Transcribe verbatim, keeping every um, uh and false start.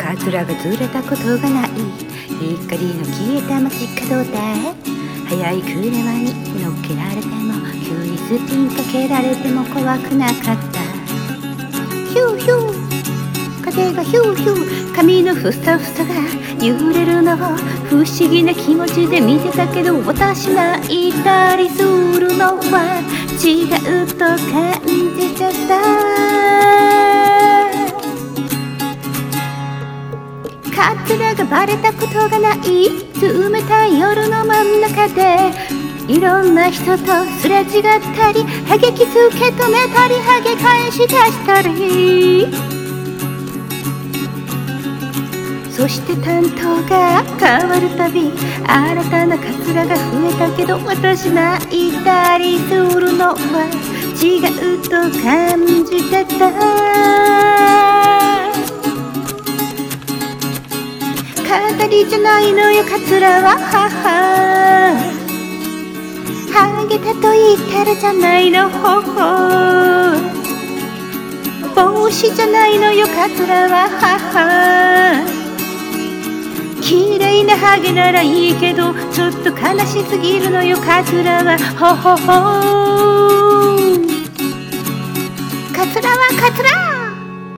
カツラがずれたことがない。光の消えた街角で速い車に乗っけられても、急にスピンかけられても怖くなかった。ヒューヒュー風がヒューヒュー、髪のふさふさが揺れるのを不思議な気持ちで見てたけど、私泣いたりするのは違うと感じちゃった。カツラがバレたことがない。冷たい夜の真ん中でいろんな人とすれ違ったり、ハゲキス受け止めたり、ハゲ返し出したり、そして担当が変わるたび新たなカツラが増えたけど、私泣いたりするのは違うと感じてた。飾りじゃないのよカツラは、ははハゲたと言ったらじゃないの、ほほ帽子じゃないのよカツラは、はは綺麗なハゲならいいけど、ちょっと悲しすぎるのよカツラは、ほほほカツラはカツラ